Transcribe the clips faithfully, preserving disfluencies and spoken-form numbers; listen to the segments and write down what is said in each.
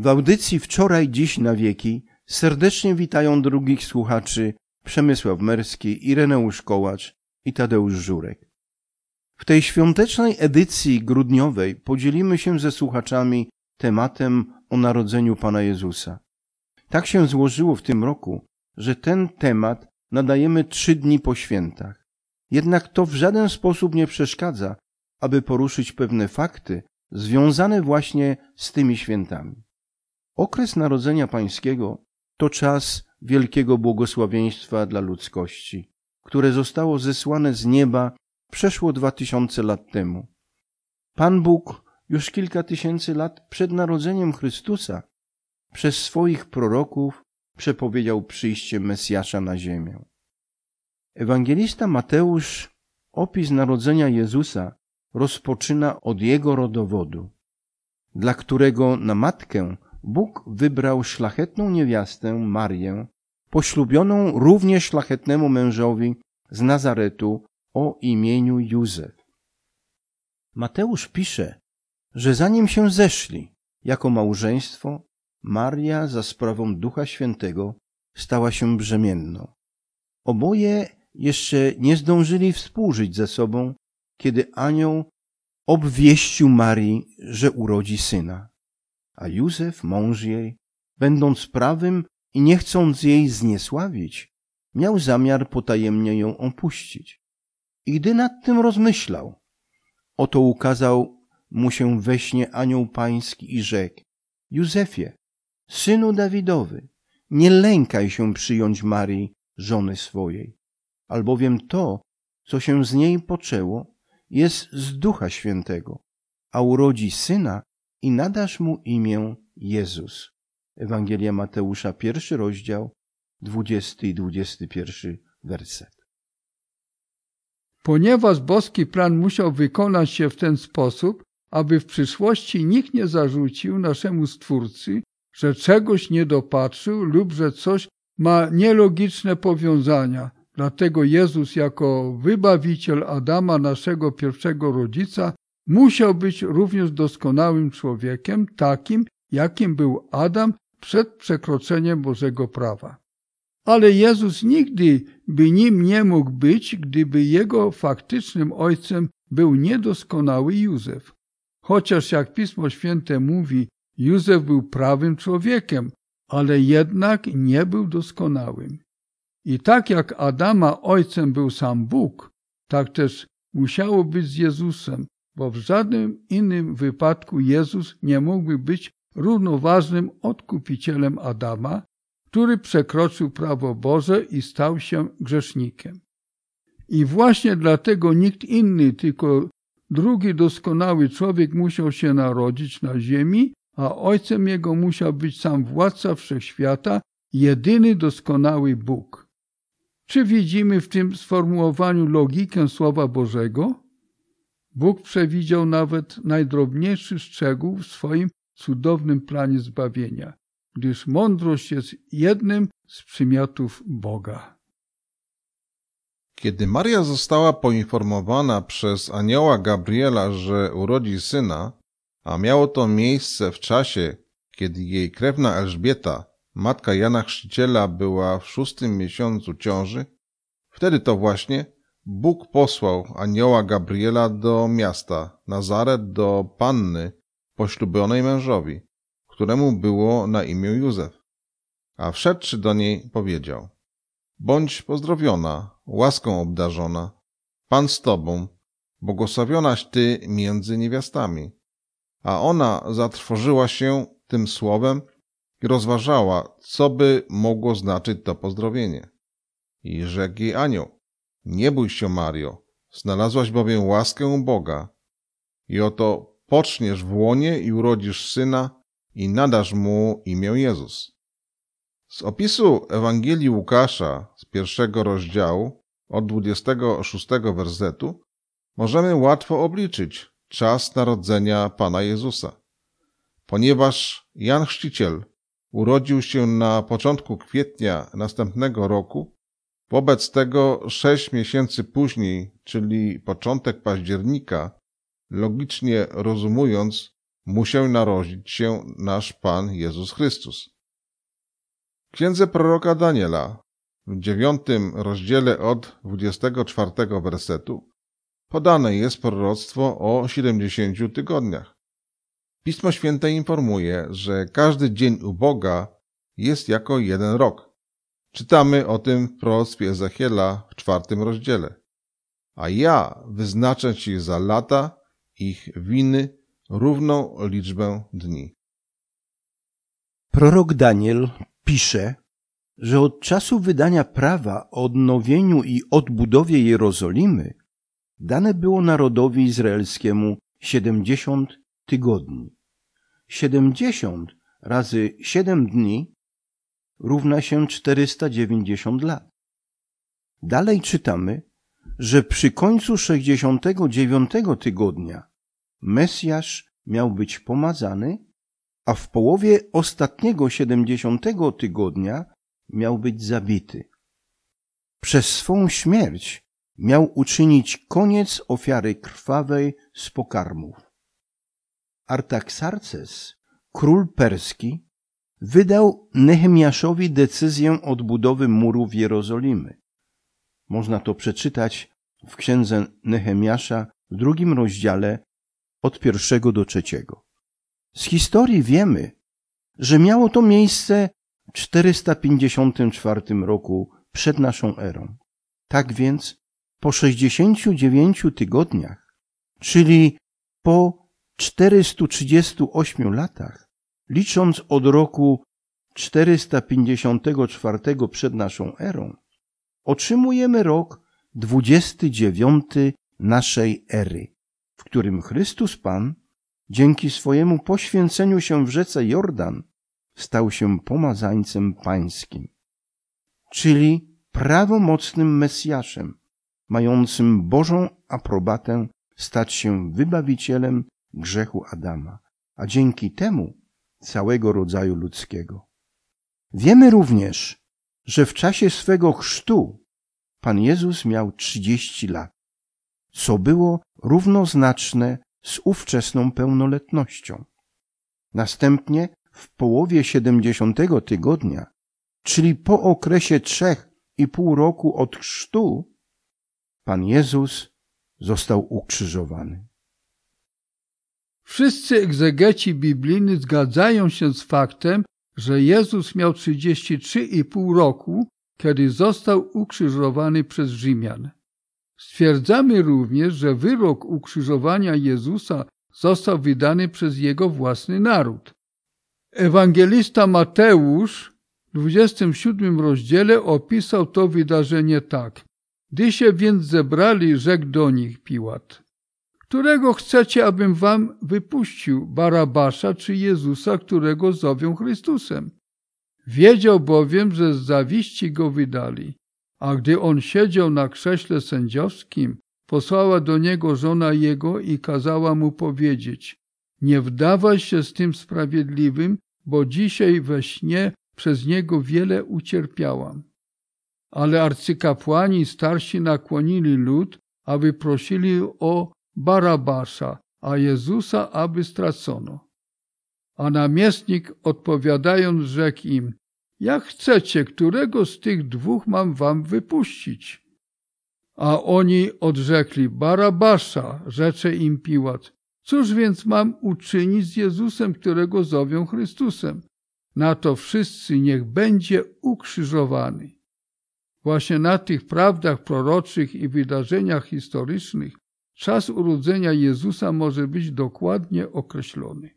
W audycji Wczoraj, Dziś, na wieki serdecznie witają drugich słuchaczy Przemysław Merski, Ireneusz Kołacz i Tadeusz Żurek. W tej świątecznej edycji grudniowej podzielimy się ze słuchaczami tematem o narodzeniu Pana Jezusa. Tak się złożyło w tym roku, że ten temat nadajemy trzy dni po świętach. Jednak to w żaden sposób nie przeszkadza, aby poruszyć pewne fakty związane właśnie z tymi świętami. Okres Narodzenia Pańskiego to czas wielkiego błogosławieństwa dla ludzkości, które zostało zesłane z nieba przeszło dwa tysiące lat temu. Pan Bóg już kilka tysięcy lat przed narodzeniem Chrystusa przez swoich proroków przepowiedział przyjście Mesjasza na ziemię. Ewangelista Mateusz opis narodzenia Jezusa rozpoczyna od jego rodowodu, dla którego na matkę Bóg wybrał szlachetną niewiastę Marię, poślubioną również szlachetnemu mężowi z Nazaretu o imieniu Józef. Mateusz pisze, że zanim się zeszli jako małżeństwo, Maria za sprawą Ducha Świętego stała się brzemienną. Oboje jeszcze nie zdążyli współżyć ze sobą, kiedy anioł obwieścił Marii, że urodzi syna. A Józef, mąż jej, będąc prawym i nie chcąc jej zniesławić, miał zamiar potajemnie ją opuścić. I gdy nad tym rozmyślał, oto ukazał mu się we śnie anioł pański i rzekł: Józefie, synu Dawidowy, nie lękaj się przyjąć Marii, żony swojej, albowiem to, co się z niej poczęło, jest z Ducha Świętego, a urodzi syna i nadasz mu imię Jezus. Ewangelia Mateusza, pierwszy rozdział, dwudziesty i dwudziesty pierwszy werset. Ponieważ boski plan musiał wykonać się w ten sposób, aby w przyszłości nikt nie zarzucił naszemu Stwórcy, że czegoś nie dopatrzył lub że coś ma nielogiczne powiązania. Dlatego Jezus jako wybawiciel Adama, naszego pierwszego rodzica, musiał być również doskonałym człowiekiem, takim, jakim był Adam przed przekroczeniem Bożego prawa. Ale Jezus nigdy by nim nie mógł być, gdyby jego faktycznym ojcem był niedoskonały Józef. Chociaż jak Pismo Święte mówi, Józef był prawym człowiekiem, ale jednak nie był doskonałym. I tak jak Adama ojcem był sam Bóg, tak też musiało być z Jezusem, bo w żadnym innym wypadku Jezus nie mógłby być równoważnym odkupicielem Adama, który przekroczył prawo Boże i stał się grzesznikiem. I właśnie dlatego nikt inny, tylko drugi doskonały człowiek musiał się narodzić na ziemi, a ojcem jego musiał być sam władca wszechświata, jedyny doskonały Bóg. Czy widzimy w tym sformułowaniu logikę Słowa Bożego? Bóg przewidział nawet najdrobniejszy szczegół w swoim cudownym planie zbawienia, gdyż mądrość jest jednym z przymiotów Boga. Kiedy Maria została poinformowana przez anioła Gabriela, że urodzi syna, a miało to miejsce w czasie, kiedy jej krewna Elżbieta, matka Jana Chrzciciela, była w szóstym miesiącu ciąży, wtedy to właśnie Bóg posłał anioła Gabriela do miasta Nazaret, do panny poślubionej mężowi, któremu było na imię Józef. A wszedłszy do niej powiedział: Bądź pozdrowiona, łaską obdarzona, Pan z tobą, błogosławionaś ty między niewiastami. A ona zatrwożyła się tym słowem i rozważała, co by mogło znaczyć to pozdrowienie. I rzekł jej anioł: Nie bój się, Mario, znalazłaś bowiem łaskę u Boga. I oto poczniesz w łonie i urodzisz syna i nadasz mu imię Jezus. Z opisu Ewangelii Łukasza z pierwszego rozdziału od dwudziestego szóstego wersetu możemy łatwo obliczyć czas narodzenia Pana Jezusa. Ponieważ Jan Chrzciciel urodził się na początku kwietnia następnego roku, wobec tego sześć miesięcy później, czyli początek października, logicznie rozumując, musiał narodzić się nasz Pan Jezus Chrystus. W księdze proroka Daniela, w dziewiątym rozdziale od dwudziestego czwartego wersetu, podane jest proroctwo o siedemdziesięciu tygodniach. Pismo Święte informuje, że każdy dzień u Boga jest jako jeden rok. Czytamy o tym w proroctwie Ezechiela w czwartym rozdziale. A ja wyznaczę ci za lata ich winy równą liczbę dni. Prorok Daniel pisze, że od czasu wydania prawa o odnowieniu i odbudowie Jerozolimy dane było narodowi izraelskiemu siedemdziesiąt tygodni. Siedemdziesiąt razy siedem dni równa się czterysta dziewięćdziesiąt lat. Dalej czytamy, że przy końcu sześćdziesiątego dziewiątego tygodnia Mesjasz miał być pomazany, a w połowie ostatniego siedemdziesiątego tygodnia miał być zabity. Przez swą śmierć miał uczynić koniec ofiary krwawej z pokarmów. Artaxerxes, król perski, wydał Nehemiaszowi decyzję odbudowy murów Jerozolimy. Można to przeczytać w księdze Nehemiasza w drugim rozdziale od pierwszego do trzeciego. Z historii wiemy, że miało to miejsce w czterysta pięćdziesiątym czwartym roku przed naszą erą. Tak więc po sześćdziesięciu dziewięciu tygodniach, czyli po czterystu trzydziestu ośmiu latach, licząc od roku czterysta pięćdziesiątego czwartego przed naszą erą, otrzymujemy rok dwudziesty dziewiąty naszej ery, w którym Chrystus Pan dzięki swojemu poświęceniu się w rzece Jordan stał się pomazańcem pańskim, czyli prawomocnym Mesjaszem, mającym Bożą aprobatę stać się wybawicielem grzechu Adama, a dzięki temu całego rodzaju ludzkiego. Wiemy również, że w czasie swego chrztu Pan Jezus miał trzydzieści lat, co było równoznaczne z ówczesną pełnoletnością. Następnie w połowie siedemdziesiątego tygodnia, czyli po okresie trzech i pół roku od chrztu, Pan Jezus został ukrzyżowany. Wszyscy egzegeci biblijni zgadzają się z faktem, że Jezus miał trzydzieści trzy i pół roku, kiedy został ukrzyżowany przez Rzymian. Stwierdzamy również, że wyrok ukrzyżowania Jezusa został wydany przez jego własny naród. Ewangelista Mateusz w dwudziestym siódmym rozdziale opisał to wydarzenie tak. Gdy się więc zebrali, rzekł do nich Piłat: którego chcecie, abym wam wypuścił, Barabasza czy Jezusa, którego zowią Chrystusem? Wiedział bowiem, że z zawiści go wydali. A gdy on siedział na krześle sędziowskim, posłała do niego żona jego i kazała mu powiedzieć: nie wdawaj się z tym sprawiedliwym, bo dzisiaj we śnie przez niego wiele ucierpiałam. Ale arcykapłani i starsi nakłonili lud, aby prosili o Barabasza, a Jezusa aby stracono. A namiestnik odpowiadając rzekł im: jak chcecie, którego z tych dwóch mam wam wypuścić? A oni odrzekli: Barabasza, rzecze im Piłat. Cóż więc mam uczynić z Jezusem, którego zowią Chrystusem? Na to wszyscy: niech będzie ukrzyżowany. Właśnie na tych prawdach proroczych i wydarzeniach historycznych czas urodzenia Jezusa może być dokładnie określony.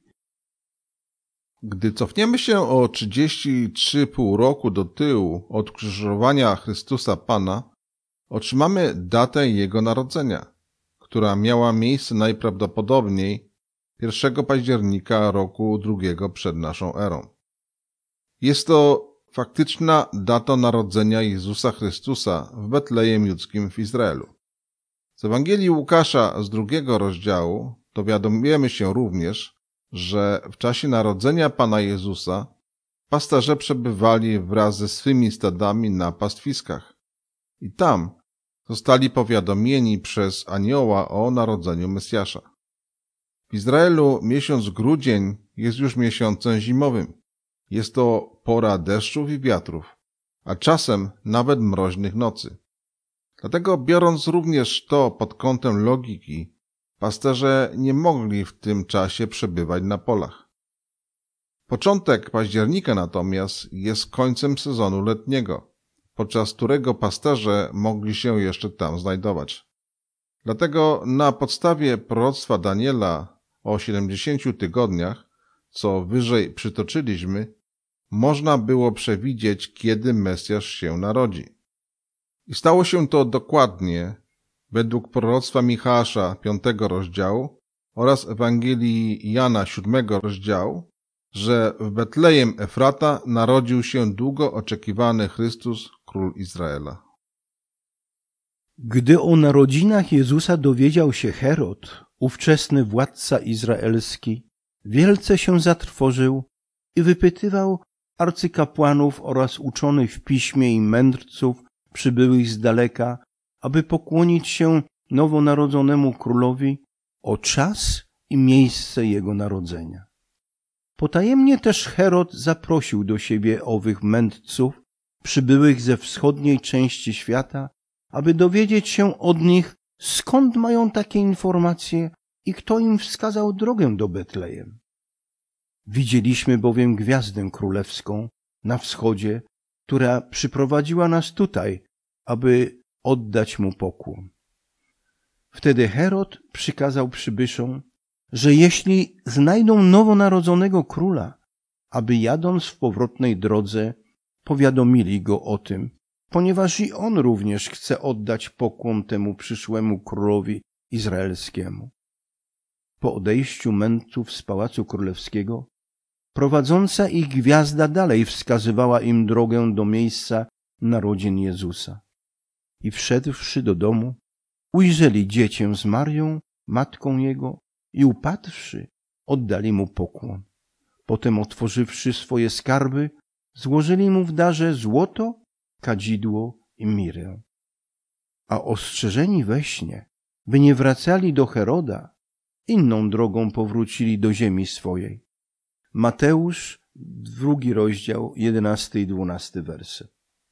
Gdy cofniemy się o trzydzieści trzy i pół roku do tyłu od krzyżowania Chrystusa Pana, otrzymamy datę Jego narodzenia, która miała miejsce najprawdopodobniej pierwszego października roku drugiego przed naszą erą. Jest to faktyczna data narodzenia Jezusa Chrystusa w Betlejem Judzkim w Izraelu. Z Ewangelii Łukasza z drugiego rozdziału dowiadujemy się również, że w czasie narodzenia Pana Jezusa pasterze przebywali wraz ze swymi stadami na pastwiskach i tam zostali powiadomieni przez anioła o narodzeniu Mesjasza. W Izraelu miesiąc grudzień jest już miesiącem zimowym. Jest to pora deszczów i wiatrów, a czasem nawet mroźnych nocy. Dlatego, biorąc również to pod kątem logiki, pasterze nie mogli w tym czasie przebywać na polach. Początek października natomiast jest końcem sezonu letniego, podczas którego pasterze mogli się jeszcze tam znajdować. Dlatego na podstawie proroctwa Daniela o siedemdziesięciu tygodniach, co wyżej przytoczyliśmy, można było przewidzieć, kiedy Mesjasz się narodzi. I stało się to dokładnie według proroctwa Michała piątego rozdziału oraz Ewangelii Jana siódmego rozdziału, że w Betlejem Efrata narodził się długo oczekiwany Chrystus, król Izraela. Gdy o narodzinach Jezusa dowiedział się Herod, ówczesny władca izraelski, wielce się zatrwożył i wypytywał arcykapłanów oraz uczonych w piśmie i mędrców przybyłych z daleka, aby pokłonić się nowonarodzonemu królowi o czas i miejsce jego narodzenia. Potajemnie też Herod zaprosił do siebie owych mędrców przybyłych ze wschodniej części świata, aby dowiedzieć się od nich, skąd mają takie informacje i kto im wskazał drogę do Betlejem. Widzieliśmy bowiem gwiazdę królewską na wschodzie, która przyprowadziła nas tutaj, aby oddać mu pokłon. Wtedy Herod przykazał przybyszom, że jeśli znajdą nowonarodzonego króla, aby jadąc w powrotnej drodze powiadomili go o tym, ponieważ i on również chce oddać pokłon temu przyszłemu królowi izraelskiemu. Po odejściu mędrców z pałacu królewskiego, prowadząca ich gwiazda dalej wskazywała im drogę do miejsca narodzin Jezusa. I wszedłszy do domu, ujrzeli dziecię z Marią, matką jego, i upadłszy, oddali mu pokłon. Potem otworzywszy swoje skarby, złożyli mu w darze złoto, kadzidło i mirę. A ostrzeżeni we śnie, by nie wracali do Heroda, inną drogą powrócili do ziemi swojej. Mateusz, drugi rozdział, jedenasty i dwunasty werset.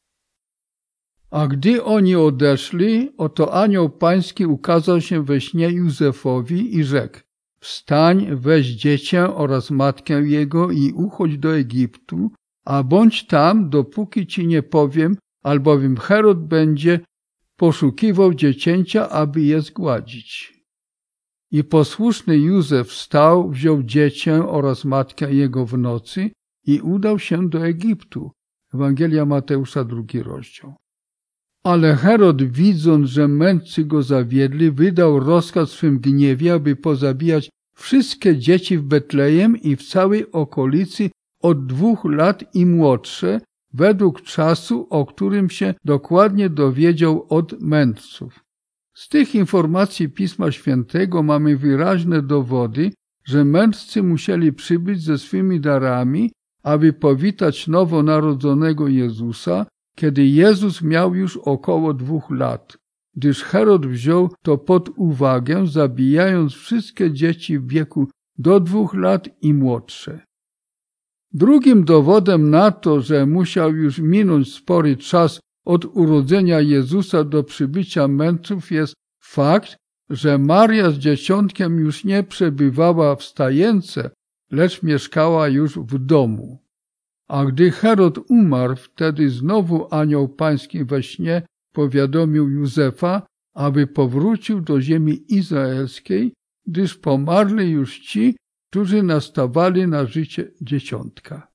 A gdy oni odeszli, oto anioł pański ukazał się we śnie Józefowi i rzekł: wstań, weź dziecię oraz matkę jego i uchodź do Egiptu, a bądź tam, dopóki ci nie powiem, albowiem Herod będzie poszukiwał dziecięcia, aby je zgładzić. I posłuszny Józef wstał, wziął dziecię oraz matkę jego w nocy i udał się do Egiptu. Ewangelia Mateusza, drugi rozdział. Ale Herod, widząc, że mędrcy go zawiedli, wydał rozkaz w swym gniewie, aby pozabijać wszystkie dzieci w Betlejem i w całej okolicy od dwóch lat i młodsze, według czasu, o którym się dokładnie dowiedział od mędrców. Z tych informacji Pisma Świętego mamy wyraźne dowody, że mędrcy musieli przybyć ze swymi darami, aby powitać nowonarodzonego Jezusa, kiedy Jezus miał już około dwóch lat, gdyż Herod wziął to pod uwagę, zabijając wszystkie dzieci w wieku do dwóch lat i młodsze. Drugim dowodem na to, że musiał już minąć spory czas od urodzenia Jezusa do przybycia mędrców, jest fakt, że Maria z dzieciątkiem już nie przebywała w stajence, lecz mieszkała już w domu. A gdy Herod umarł, wtedy znowu anioł pański we śnie powiadomił Józefa, aby powrócił do ziemi izraelskiej, gdyż pomarli już ci, którzy nastawali na życie dzieciątka.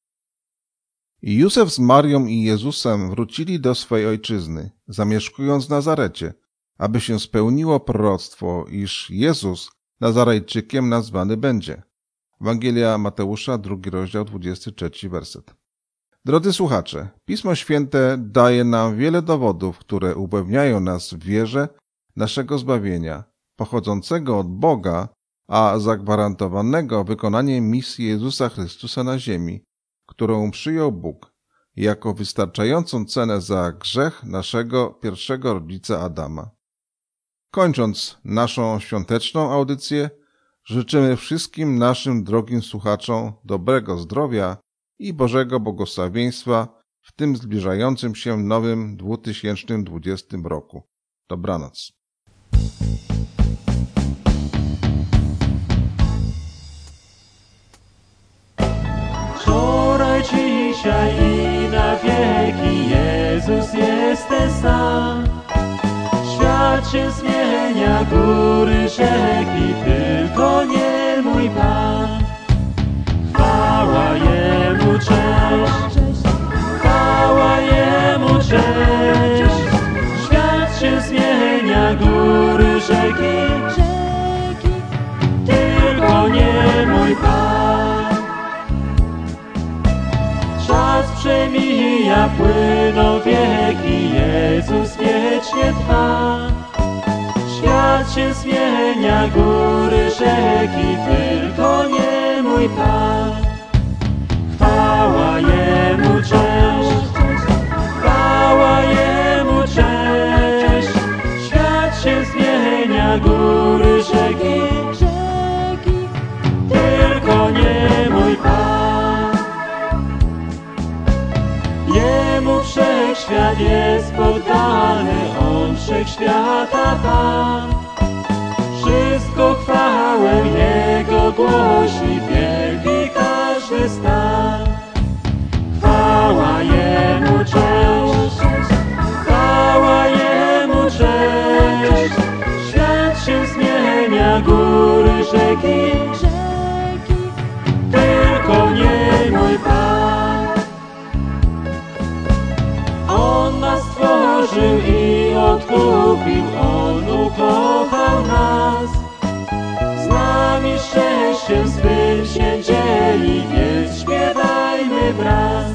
I Józef z Marią i Jezusem wrócili do swej ojczyzny, zamieszkując w Nazarecie, aby się spełniło proroctwo, iż Jezus Nazarejczykiem nazwany będzie. Ewangelia Mateusza, drugi rozdział, dwudziesty trzeci werset. Drodzy słuchacze, Pismo Święte daje nam wiele dowodów, które upewniają nas w wierze naszego zbawienia, pochodzącego od Boga, a zagwarantowanego wykonaniem misji Jezusa Chrystusa na ziemi, którą przyjął Bóg jako wystarczającą cenę za grzech naszego pierwszego rodzica Adama. Kończąc naszą świąteczną audycję, życzymy wszystkim naszym drogim słuchaczom dobrego zdrowia i Bożego błogosławieństwa w tym zbliżającym się nowym dwa tysiące dwudziestym roku. Dobranoc. Wczoraj, dzisiaj i na wieki Jezus jest ten sam. Świat się zmienia, góry, rzeki, tylko nie mój Pan. Chwała Jemu, cześć, chwała Jemu, cześć. Świat się zmienia, góry, rzeki, tylko nie mój Pan. Czas przemija, płyną wieki, Jezus wiecznie trwa. Świat się zmienia, góry, rzeki, tylko nie mój Pan. Chwała Jemu, cześć, chwała Jemu, cześć. Świat się zmienia, góry, rzeki, tylko nie mój Pan. Jemu wszechświat jest poddany, On wszechświata Pan. Wszystko chwałę Jego głosi, wielki każdy stan. Chwała Jemu, cześć, chwała Jemu, cześć. Świat się zmienia, góry, rzeki, tylko nie mój Pan. On nas stworzył i odkupił, On ukochał nas. Z nami szczęściem swym się dzieli, więc śpiewajmy wraz.